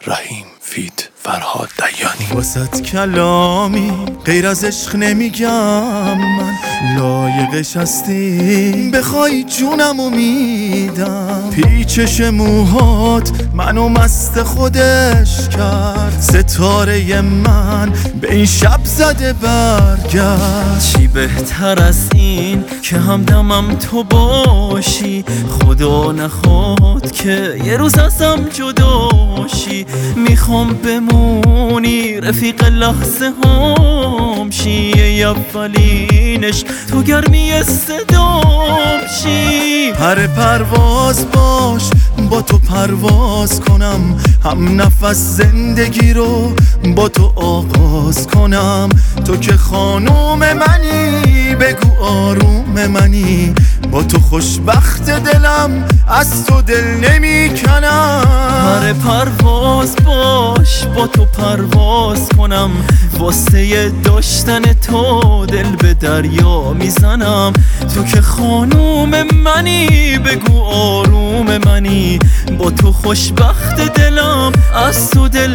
رحیم فیت فرهاد دیانی. واسط کلامی غیر از عشق نمیگم، من لایقش هستی بخوای جونمو میدم. پیچش موهات منو مست خودش کرد، ستاره من به این شب زده برگشت. چی بهتر از این که همدمم تو باشی، خدا نخواد که یه روز ازم جداشی. میخوام بمونی رفیق لحظه هم شی، اولینش تو گرمی صدام شی. پر پرواز باش با تو پرواز کنم، هم نفس زندگی رو با تو آغاز کنم. تو که خانوم منی بگو آروم منی، با تو خوشبخت دلم از تو دل نمیکنم. پر پرواز باش با تو پرواز کنم، واسه داشتن تو دل به دریا میزنم. تو که خانوم منی بگو آروم منی، با تو خوشبخت دلم از تو دل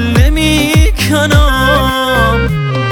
نمیکنم.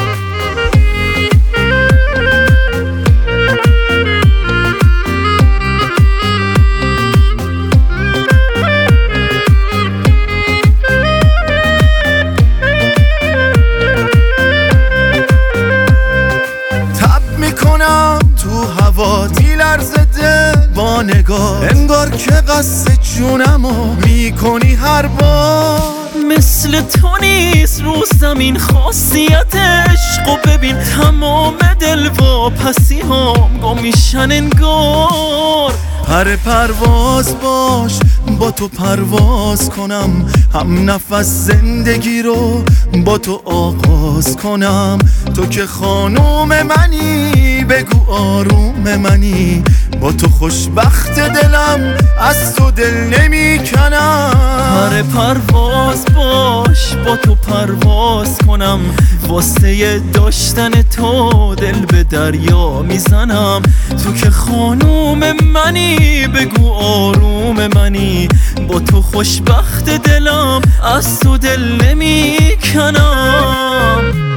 تو هوات میلرزه دل با نگاه، انگار که قصد جونمو میکنی هر بار. مثل تو نیست رو زمین خاصیت عشقو ببین، تمام دل و پسی هم گم میشن انگار. پر پرواز باش با تو پرواز کنم، هم نفس زندگی رو با تو آغاز کنم. تو که خانوم منی بگو آروم منی، با تو خوشبخت دلم از تو دل نمیکنم. پر پرواز باش با تو پرواز کنم، واسه داشتن تو دل به دریا میزنم. تو که خانوم منی بگو آروم منی، با تو خوشبخت دلم از تو دل نمیکنم.